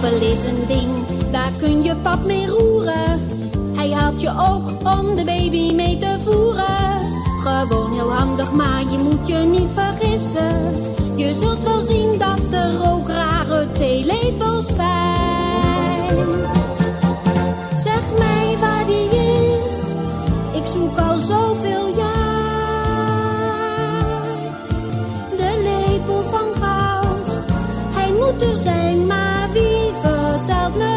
lepel is een ding, daar kun je pap mee roeren. Hij helpt je ook om de baby mee te voeren. Gewoon heel handig, maar je moet je niet vergissen. Je zult wel zien dat er ook rare theelepels zijn. Zeg mij waar die is, ik zoek al zoveel jaar. De lepel van goud, hij moet er zijn, maar wie vertelt me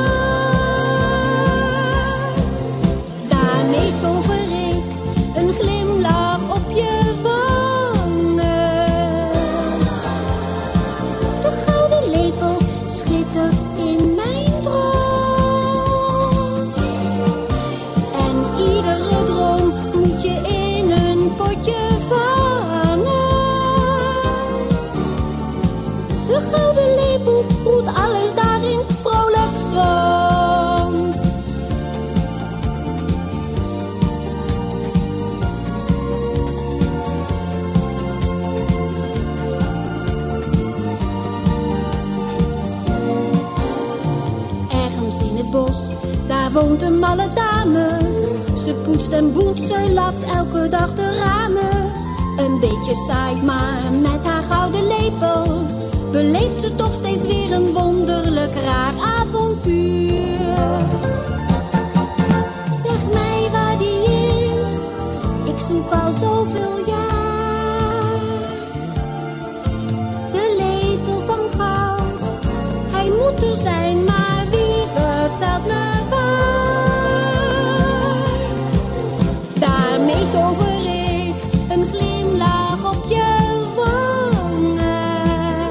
waar? Daarmee tover ik een glimlach op je wangen. De gouden lepel schittert in mijn droom. En iedere droom moet je in een potje vangen. De gouden lepel roert alles daarin vrolijk rond. Ergens in het bos, daar woont een malle dame. Ze poetst en boent, ze lapt elke dag de ramen. Een beetje saai, maar met haar gouden lepel beleeft ze toch steeds weer een wonderlijk raar avontuur. Zeg mij waar die is, ik zoek al zoveel jaar. De lepel van goud, hij moet er zijn, maar wie vertelt me waar? Daarmee tover ik een glimlach op je wangen.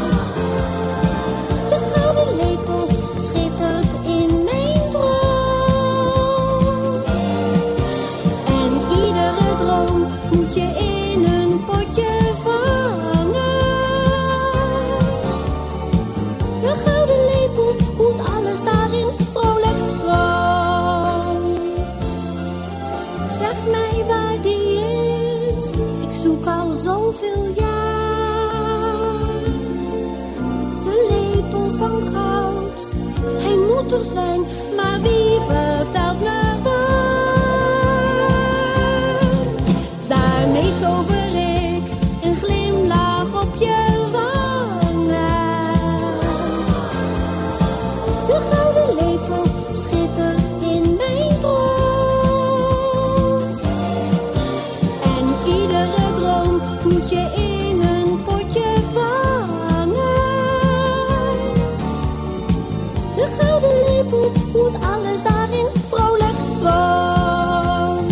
De gouden lepel schittert in mijn droom. En iedere droom moet je in een potje vangen. De gouden lepel roert alles daarin vrolijk rond. Zeg mij waar die is, ik zoek al zoveel jaar. De lepel van goud, hij moet er zijn, maar wie vertelt me waar? Daarmee tover ik een glimlach op je wangen. De gouden lepel schittert in mijn droom. En iedere droom moet je in een potje vangen. De gouden lepel roert alles daarin vrolijk rond.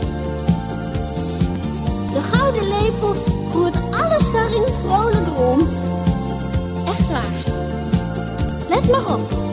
De gouden lepel roert alles daarin vrolijk rond. Echt waar. Let maar op.